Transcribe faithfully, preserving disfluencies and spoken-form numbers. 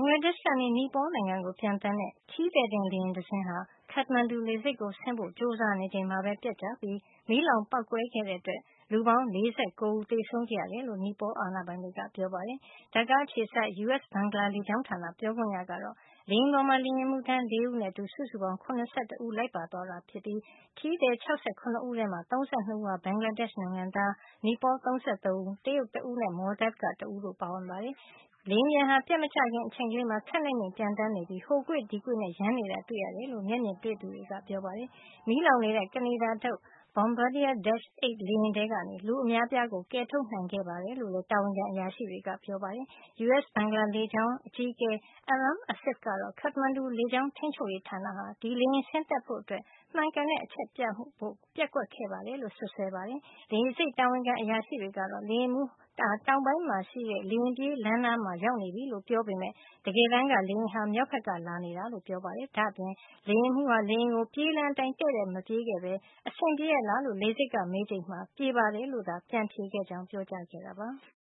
လားဒေ့ရှ်ကနေ နီပေါနိုင်ငံကို ပျံသန်းတဲ့ ခရီးသည်တင် လေယာဉ်တစင်းဟာ Kathmandu လေဆိပ်ကို ဆင်းဖို့ ကြိုးစားနေချိန်မှာပဲ ပျက်ကျပြီး မီးလောင်ပေါက်ကွဲခဲ့တဲ့အတွက် လူပေါင်း ၄၉ ဦး သေဆုံးခဲ့ရတယ်လို့ နီပေါအာဏာပိုင်တွေက ပြောပါတယ်။ ဒါကာအခြေစိုက် ယူအက်စ် ဘင်္ဂလားလေကြောင်းဌာန ပြောခွင့်ရကတော့ လေယာဉ်ပေါ်မှာ လေယာဉ်မှူးထမ်း ၄ ဦးနဲ့အတူ စုစုပေါင်း ၇၁ ဦး လိုက်ပါသွားတာဖြစ်ပြီး ခရီးသည် ၆၇ ဦးထဲမှာ ၃၂ ဦးဟာ ဘင်္ဂလားဒေ့ရှ်နိုင်ငံသား၊ နီပေါ ၃၃ ဦး၊ တရုတ် တဦးနဲ့ မော်လ်ဒိုက်ဗ်က တဦးတို့ ပါဝင်ပါတယ်။ လေယာဉ်ပျံဟာ ပျက်မကျခင် အချိန်ကလေးမှာ ခပ်နိမ့်နိမ့် ပျံသန်းနေပြီး ဟိုကွေ့ဒီကွေ့နဲ့ ယမ်းနေတာ တွေ့ရတယ်လို့ မျက်မြင်တွေ့သူတွေက ပြောပါတယ်။ မီးလောင်နေတဲ့ ကနေဒါထုတ် Bombardier Dash eight လေယာဉ်ထဲကနေ လူအများအပြားကို ကယ်ထုတ်နိုင်ခဲ့တယ်လို့လည်း တာဝန်ခံ အရာရှိတွေက ပြောပါတယ်။ ယူအက်စ် ဘင်္ဂလားလေကြောင်း အကြီးအကဲ Aram Asif ကတော့ Kathmandu လေကြောင်းထိန်းချုပ်ရေးဌာနဟာ ဒီလေယာဉ်ဆင်းသက်ဖို့ မှန်ကန်တဲ့ အချက်ပြဖို့ ပျက်ကွက်ခဲ့တယ်လို့ စွပ်စွဲပါတယ်။ လေယာဉ်ဆိပ်တာဝန်ခံ အရာရှိတွေကတော့ လေယာဉ်မှူးဟာ တောင်ပိုင်းမှာရှိတဲ့ လေယာဉ်ပြေးလမ်းနားမှာ ရောက်နေပြီလို့ ပြောပေမယ့် တကယ်တမ်းက လေယာဉ်ဟာ မြောက်ဘက်က လာနေတာလို့ ပြောပါတယ်။ ဒါ့အပြင် လေယာဉ်မှူးဟာ လေယာဉ်ကို ပြေးလမ်းအတိုင်း တည့်တည့်မပြေးခဲ့ပဲ အဆင်ပြေရဲ့လားလို့ လေဆိပ်က မေးချိန်မှာ ပြေပါတယ်လို့သာ ပြန်ဖြေခဲ့ကြောင်း ပြောကြားခဲ့တာပါ။